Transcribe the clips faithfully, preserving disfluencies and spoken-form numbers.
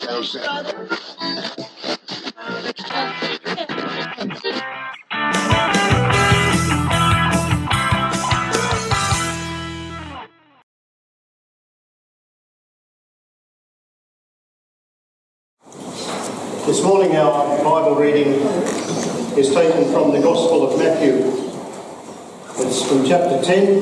This morning our Bible reading is taken from the Gospel of Matthew. It's from chapter ten.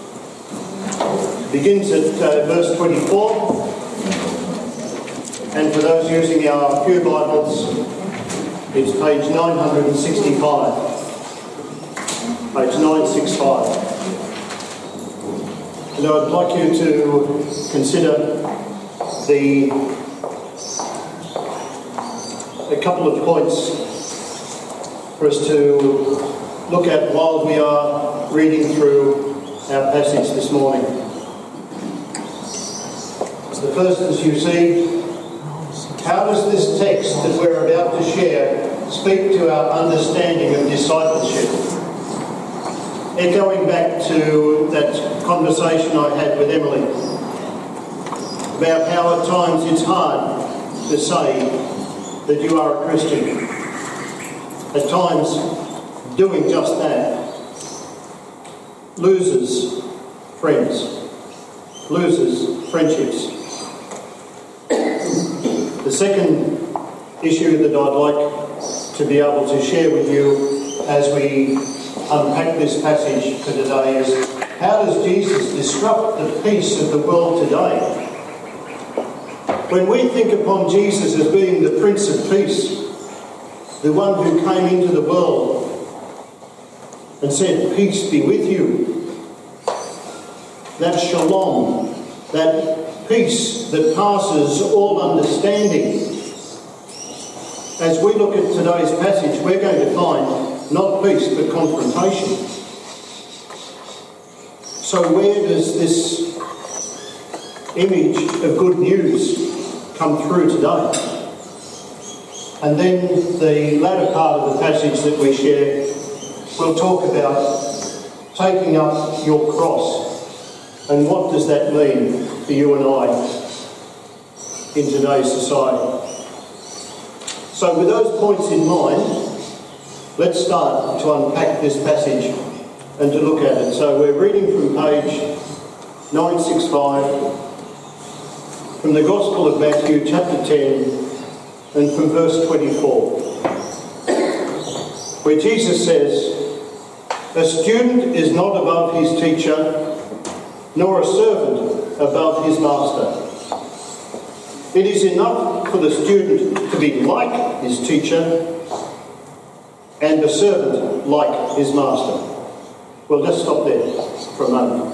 It begins at uh, verse twenty-four. And for those using our Pew Bibles, it's page nine sixty-five. Page nine sixty-five. And I'd like you to consider the a couple of points for us to look at while we are reading through our passage this morning. The first, as you see, how does this text that we're about to share speak to our understanding of discipleship? Echoing back to that conversation I had with Emily about how at times it's hard to say that you are a Christian. At times, doing just that loses friends, loses friendships. The second issue that I'd like to be able to share with you as we unpack this passage for today is, how does Jesus disrupt the peace of the world today? When we think upon Jesus as being the Prince of Peace, the one who came into the world and said, "Peace be with you," that shalom, that peace that passes all understanding. As we look at today's passage, we're going to find not peace but confrontation. So where does this image of good news come through today? And then the latter part of the passage that we share will talk about taking up your cross, and what does that mean for you and I in today's society. So with those points in mind, let's start to unpack this passage and to look at it. So we're reading from page nine sixty-five from the Gospel of Matthew, chapter ten, and from verse twenty-four, where Jesus says, "A student is not above his teacher, nor a servant above his master. It is enough for the student to be like his teacher, and the servant like his master." Well, just stop there for a moment.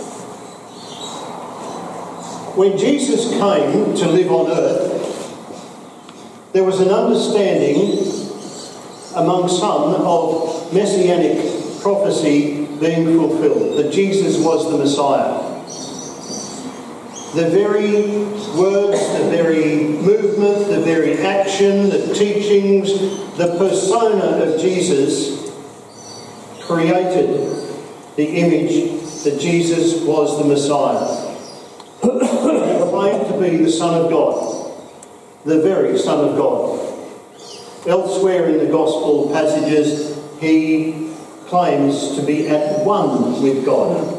When Jesus came to live on earth, there was an understanding among some of messianic prophecy being fulfilled, that Jesus was the Messiah. The very words, the very movement, the very action, the teachings, the persona of Jesus created the image that Jesus was the Messiah. He claimed to be the Son of God, the very Son of God. Elsewhere in the Gospel passages, he claims to be at one with God.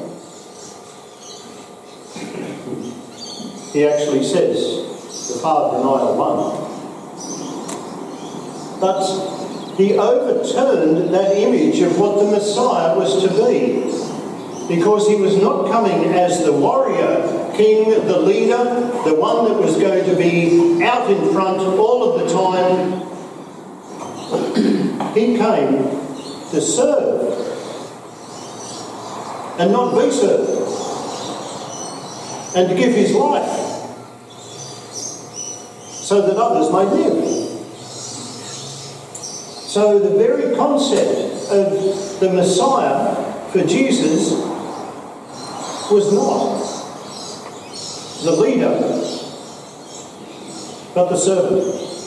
He actually says, "The Father and I are one." But he overturned that image of what the Messiah was to be, because he was not coming as the warrior king, the leader, the one that was going to be out in front all of the time. He came to serve and not be served, and to give his life so that others may live. So the very concept of the Messiah for Jesus was not the leader, but the servant.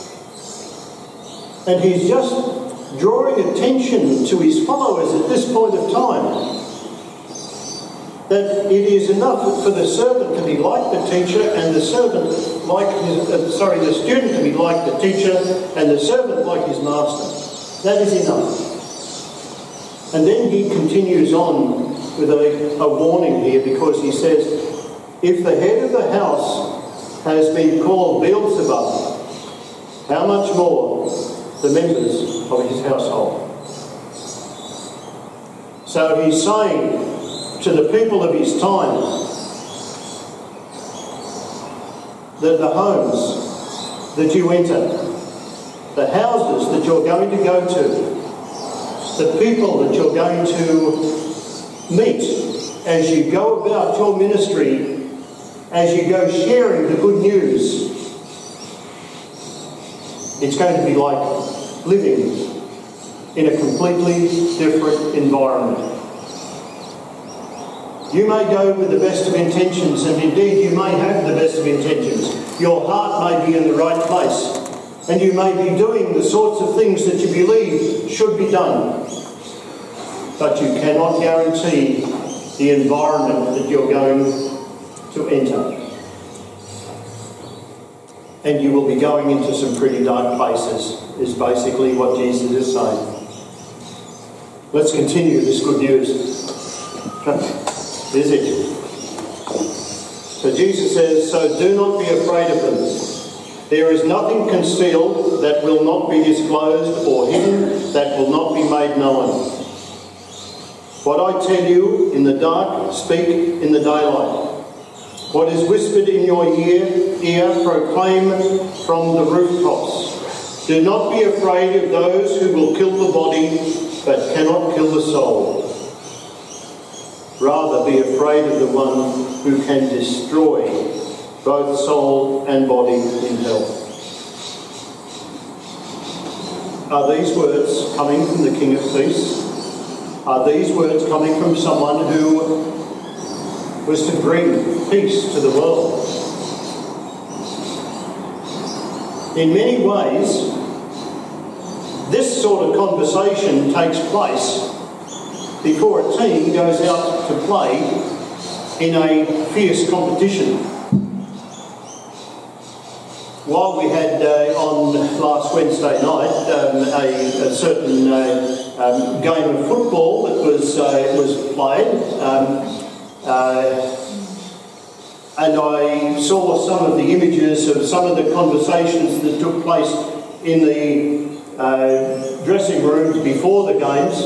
And he's just drawing attention to his followers at this point of time that it is enough for the servant to be like the teacher and the servant like his, uh, sorry, the student to be like the teacher and the servant like his master. That is enough. And then he continues on with a, a warning here, because he says, if the head of the house has been called Beelzebub, how much more the members of his household? So he's saying to the people of his time that the homes that you enter, the houses that you're going to go to, the people that you're going to meet as you go about your ministry, as you go sharing the good news, it's going to be like living in a completely different environment. You may go with the best of intentions, and indeed you may have the best of intentions. Your heart may be in the right place, and you may be doing the sorts of things that you believe should be done. But you cannot guarantee the environment that you're going to enter. And you will be going into some pretty dark places, is basically what Jesus is saying. Let's continue this good news. Is it? So Jesus says, so do not be afraid of them. There is nothing concealed that will not be disclosed, or hidden that will not be made known. What I tell you in the dark, speak in the daylight. What is whispered in your ear, ear proclaim from the rooftops. Do not be afraid of those who will kill the body, but cannot kill the soul. Rather, be afraid of the one who can destroy both soul and body in hell. Are these words coming from the King of Peace? Are these words coming from someone who was to bring peace to the world? In many ways, this sort of conversation takes place before a team goes out to play in a fierce competition. While we had uh, on last Wednesday night um, a, a certain uh, um, game of football that was uh, was played, um, uh, and I saw some of the images of some of the conversations that took place in the uh, dressing rooms before the games,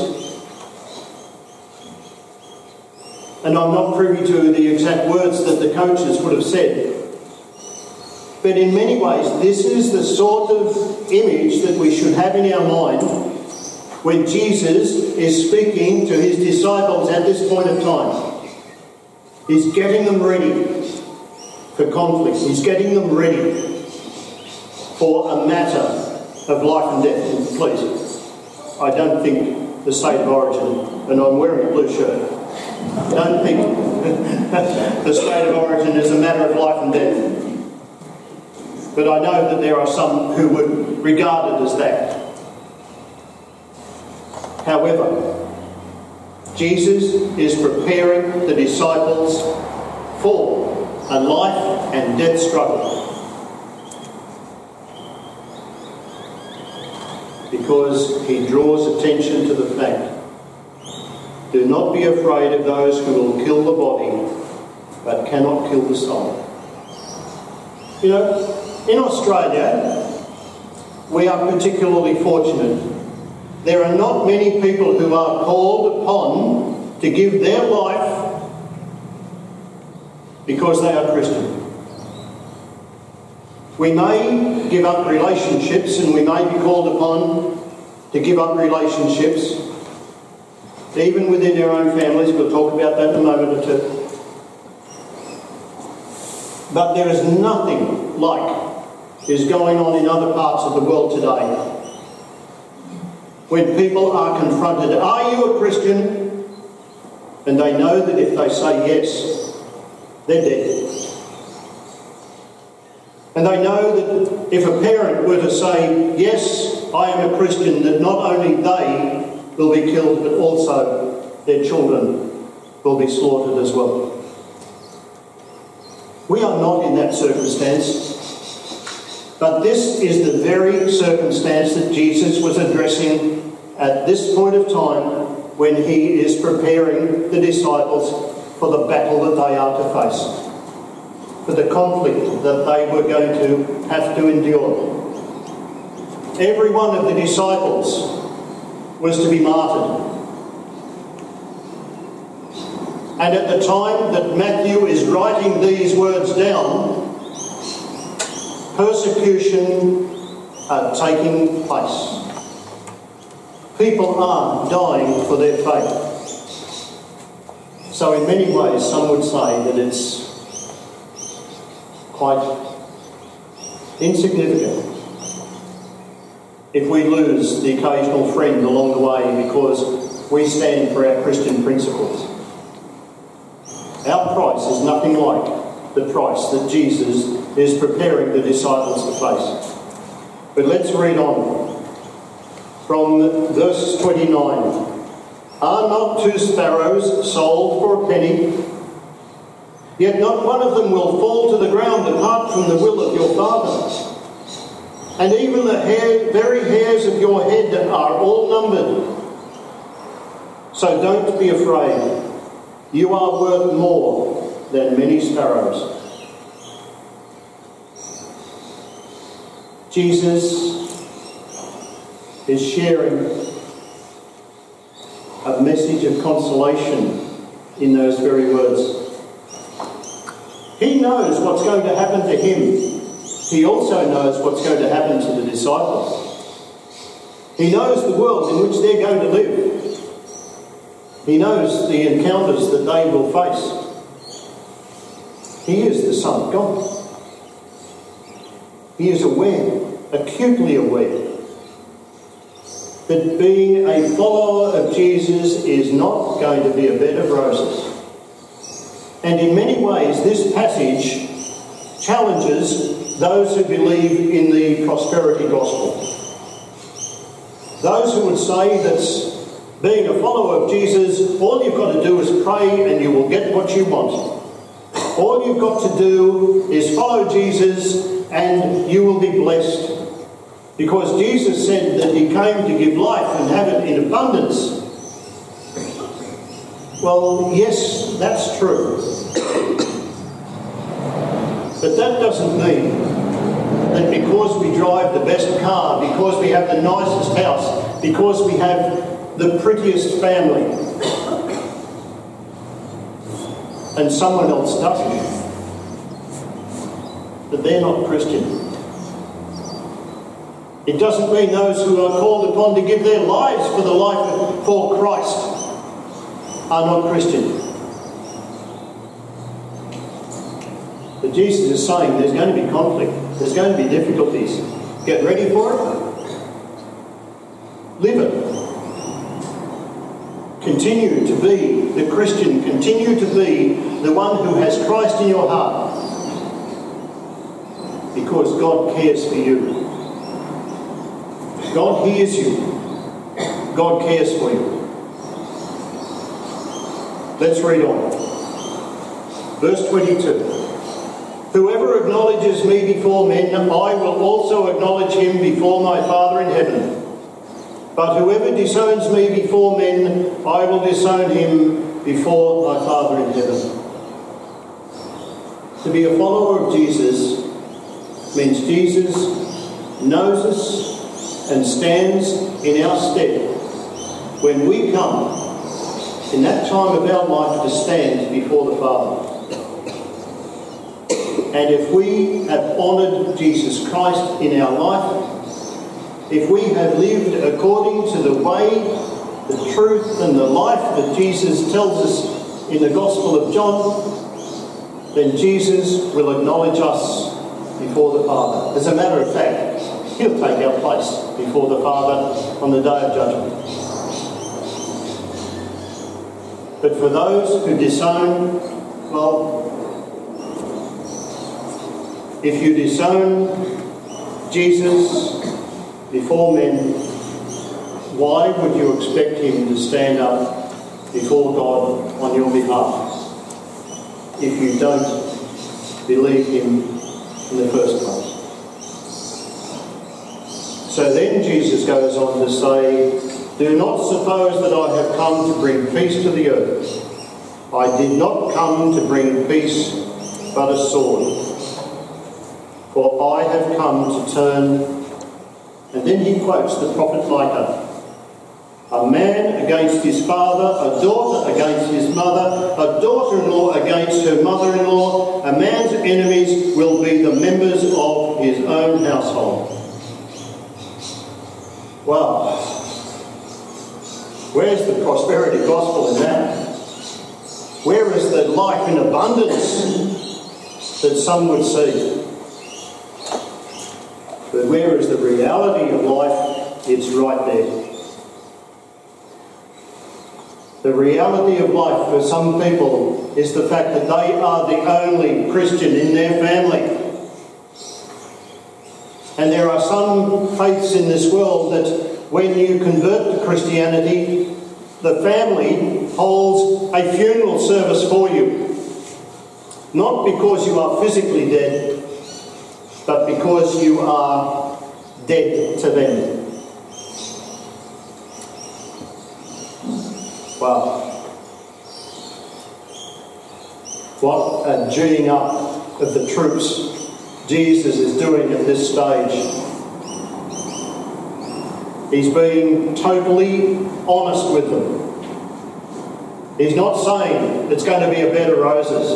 and I'm not privy to the exact words that the coaches would have said. But in many ways, this is the sort of image that we should have in our mind when Jesus is speaking to his disciples at this point of time. He's getting them ready for conflict. He's getting them ready for a matter of life and death. And please, I don't think the state of origin, and I'm wearing a blue shirt, I don't think the state of origin is a matter of life and death. But I know that there are some who would regard it as that. However, Jesus is preparing the disciples for a life and death struggle. Because he draws attention to the fact, do not be afraid of those who will kill the body, but cannot kill the soul. You know, in Australia, we are particularly fortunate. There are not many people who are called upon to give their life because they are Christian. We may give up relationships, and we may be called upon to give up relationships, even within our own families. We'll talk about that in a moment or two. But there is nothing like is going on in other parts of the world today when people are confronted, are you a Christian? And they know that if they say yes, they're dead. And they know that if a parent were to say, yes, I am a Christian, that not only they will be killed, but also their children will be slaughtered as well. We are not in that circumstance, but this is the very circumstance that Jesus was addressing at this point of time when he is preparing the disciples for the battle that they are to face, for the conflict that they were going to have to endure. Every one of the disciples was to be martyred. And at the time that Matthew is writing these words down, persecution are taking place. People are dying for their faith. So in many ways, some would say that it's quite insignificant if we lose the occasional friend along the way because we stand for our Christian principles. Our price is nothing like the price that Jesus is preparing the disciples to face. But let's read on from verse twenty-nine. Are not two sparrows sold for a penny? Yet not one of them will fall to the ground apart from the will of your Father. And even the hair, very hairs of your head are all numbered. So don't be afraid. You are worth more than many sparrows. Jesus is sharing a message of consolation in those very words. He knows what's going to happen to him. He also knows what's going to happen to the disciples. He knows the world in which they're going to live. He knows the encounters that they will face. He is the Son of God. He is aware, acutely aware, that being a follower of Jesus is not going to be a bed of roses. And in many ways, this passage challenges those who believe in the prosperity gospel. Those who would say that being a follower of Jesus, all you've got to do is pray and you will get what you want. All you've got to do is follow Jesus and you will be blessed. Because Jesus said that he came to give life and have it in abundance. Well, yes, that's true. But that doesn't mean that because we drive the best car, because we have the nicest house, because we have the prettiest family, and someone else doesn't, that they're not Christian. It doesn't mean those who are called upon to give their lives for the life for Christ are not Christian. But Jesus is saying there's going to be conflict. There's going to be difficulties. Get ready for it. Live it. Continue to be the Christian. Continue to be the one who has Christ in your heart. Because God cares for you. God hears you. God cares for you. Let's read on. Verse twenty-two. Whoever acknowledges me before men, I will also acknowledge him before my Father in heaven. But whoever disowns me before men, I will disown him before my Father in heaven. To be a follower of Jesus means Jesus knows us and stands in our stead when we come in that time of our life to stand before the Father. And if we have honoured Jesus Christ in our life, if we have lived according to the way, the truth and the life that Jesus tells us in the Gospel of John, then Jesus will acknowledge us before the Father. As a matter of fact, he'll take our place before the Father on the day of judgment. But for those who disown, well, if you disown Jesus before men, why would you expect him to stand up before God on your behalf if you don't believe him in the first place. So then Jesus goes on to say, do not suppose that I have come to bring peace to the earth. I did not come to bring peace but a sword. For I have come to turn, and then he quotes the prophet Micah, a man against his father, a daughter against his mother, a daughter-in-law against her mother-in-law. A man's enemies will be the members of his own household. Wow. Where's the prosperity gospel in that? Where is the life in abundance that some would see? But where is the reality of life? It's right there. The reality of life for some people is the fact that they are the only Christian in their family. And there are some faiths in this world that when you convert to Christianity, the family holds a funeral service for you. Not because you are physically dead, but because you are dead to them. Wow. What a geeing up of the troops Jesus is doing at this stage. He's being totally honest with them. He's not saying it's going to be a bed of roses.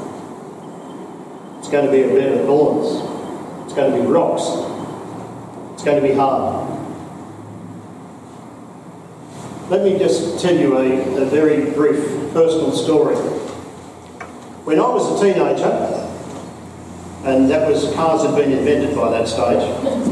It's going to be a bed of thorns. It's going to be rocks. It's going to be hard. Let me just tell you a, a very brief personal story. When I was a teenager, and that was, cars had been invented by that stage,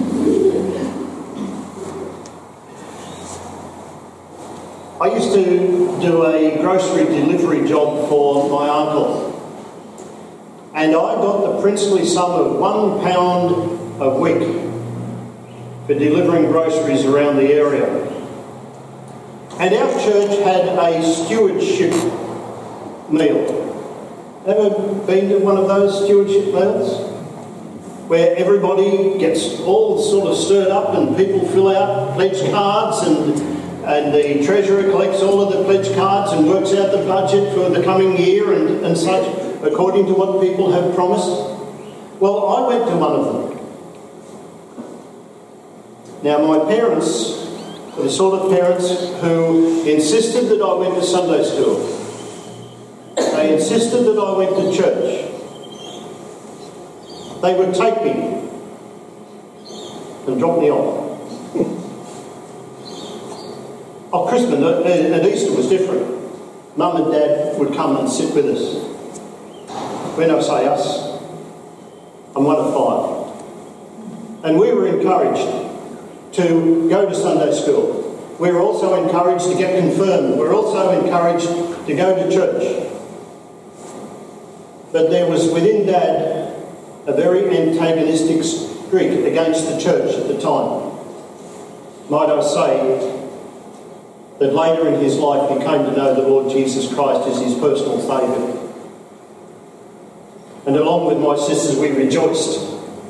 I used to do a grocery delivery job for my uncle. And I got the princely sum of one pound a week for delivering groceries around the area. And our church had a stewardship meal. Ever been to one of those stewardship meals? Where everybody gets all sort of stirred up and people fill out pledge cards and, and the treasurer collects all of the pledge cards and works out the budget for the coming year and, and such, according to what people have promised. Well, I went to one of them. Now, my parents were the sort of parents who insisted that I went to Sunday school. They insisted that I went to church. They would take me and drop me off. Oh, Christmas and Easter was different. Mum and Dad would come and sit with us. When I say us, I'm one of five. And we were encouraged to go to Sunday school. We were also encouraged to get confirmed. We were also encouraged to go to church. But there was within Dad a very antagonistic streak against the church at the time. Might I say that later in his life he came to know the Lord Jesus Christ as his personal saviour. And along with my sisters we rejoiced.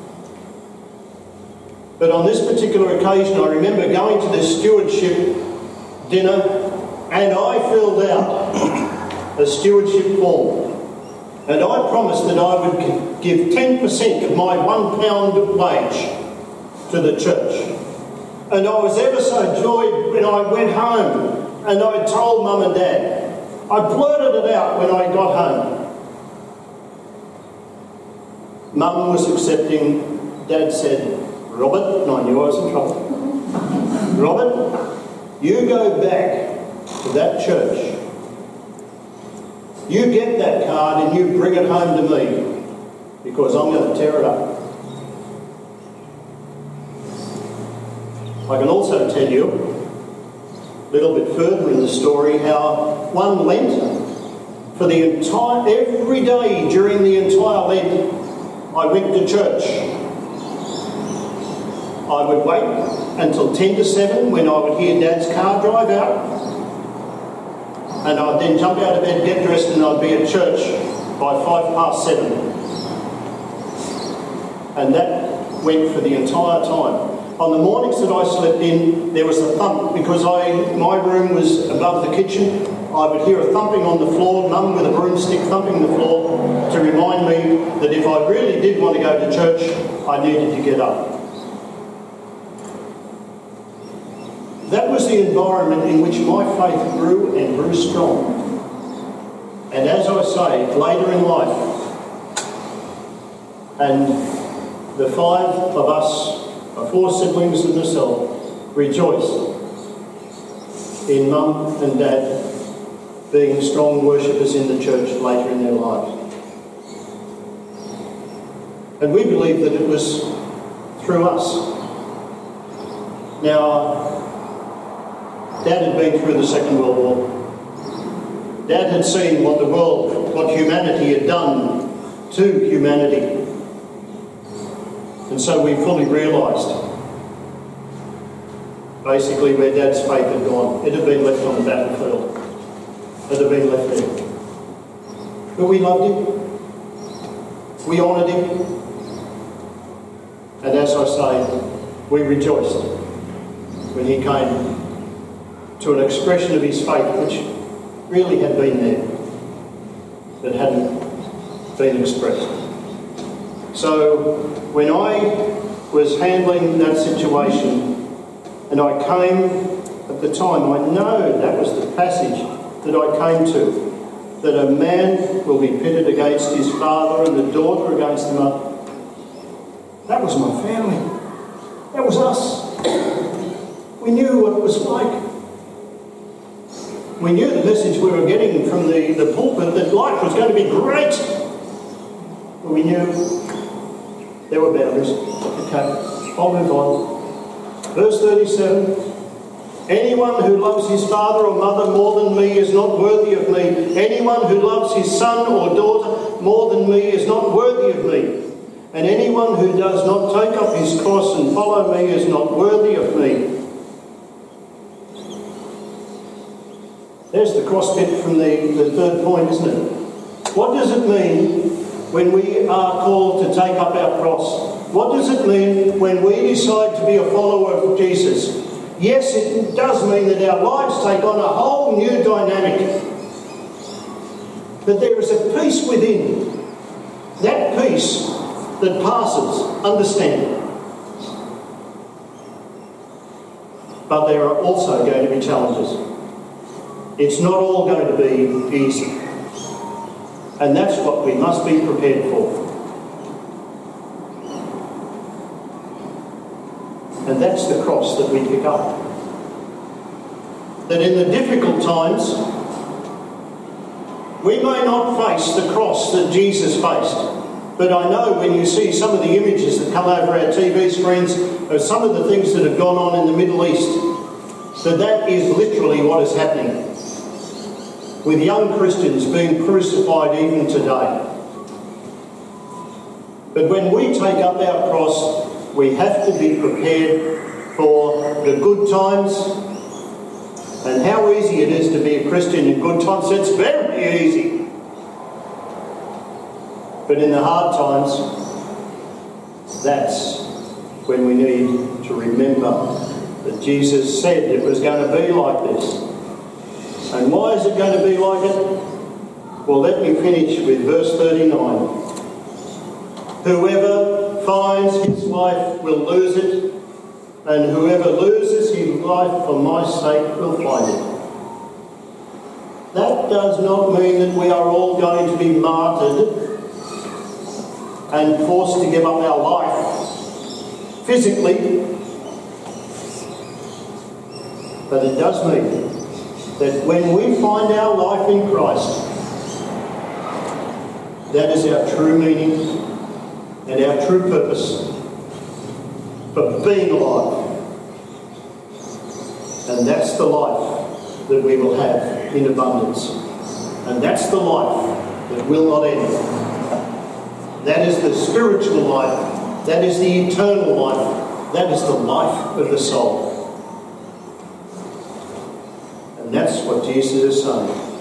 But on this particular occasion I remember going to this stewardship dinner and I filled out a stewardship form. And I promised that I would give ten percent of my one pound wage to the church. And I was ever so joyed when I went home and I told Mum and Dad. I blurted it out when I got home. Mum was accepting. Dad said, Robert, and I knew I was in trouble. Robert, you go back to that church. You get that card and you bring it home to me because I'm going to tear it up. I can also tell you a little bit further in the story how one Lent, for the entire, every day during the entire Lent, I went to church. I would wait until ten to seven when I would hear Dad's car drive out. and I'd then jump out of bed, get dressed, and I'd be at church by five past seven. And that went for the entire time. On the mornings that I slept in, there was a thump, because I my room was above the kitchen. I would hear a thumping on the floor, Mum with a broomstick thumping the floor to remind me that if I really did want to go to church, I needed to get up. That was the environment in which my faith grew and grew strong. And as I say, later in life, and the five of us, my four siblings and myself, rejoiced in Mum and Dad being strong worshippers in the church later in their lives. And we believe that it was through us. Now, Dad had been through the Second World War. Dad had seen what the world, what humanity had done to humanity. And so we fully realised basically where Dad's faith had gone. It had been left on the battlefield. It had been left there. But we loved him. We honoured him. And as I say, we rejoiced when he came to an expression of his faith which really had been there, but hadn't been expressed. So when I was handling that situation, and I came at the time, I know that was the passage that I came to, that a man will be pitted against his father and the daughter against the mother. That was my family. That was us. We knew what it was like. We knew the message we were getting from the, the pulpit that life was going to be great. But we knew there were boundaries. Okay, I'll move on. Verse thirty-seven. Anyone who loves his father or mother more than me is not worthy of me. Anyone who loves his son or daughter more than me is not worthy of me. And anyone who does not take up his cross and follow me is not worthy of me. There's the cross bit from the, the third point, isn't it? What does it mean when we are called to take up our cross? What does it mean when we decide to be a follower of Jesus? Yes, it does mean that our lives take on a whole new dynamic. But there is a peace within. That peace that passes understanding. But there are also going to be challenges. It's not all going to be easy. And that's what we must be prepared for. And that's the cross that we pick up. That in the difficult times, we may not face the cross that Jesus faced. But I know when you see some of the images that come over our T V screens of some of the things that have gone on in the Middle East, that that is literally what is happening. With young Christians being crucified even today. But when we take up our cross, we have to be prepared for the good times. And how easy it is to be a Christian in good times. It's very easy. But in the hard times, that's when we need to remember that Jesus said it was going to be like this. And why is it going to be like it? Well, let me finish with verse thirty-nine. Whoever finds his life will lose it, and whoever loses his life for my sake will find it. That does not mean that we are all going to be martyred and forced to give up our life physically, but it does mean that when we find our life in Christ, that is our true meaning and our true purpose for being alive. And that's the life that we will have in abundance. And that's the life that will not end. That is the spiritual life. That is the eternal life. That is the life of the soul. And that's what Jesus is saying.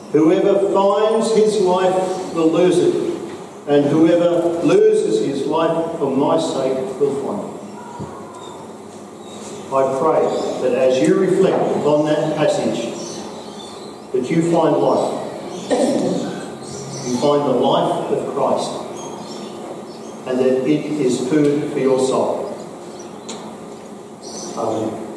Whoever finds his life will lose it, and whoever loses his life for my sake will find it. I pray that as you reflect upon that passage, that you find life. You find the life of Christ, and that it is food for your soul. Amen.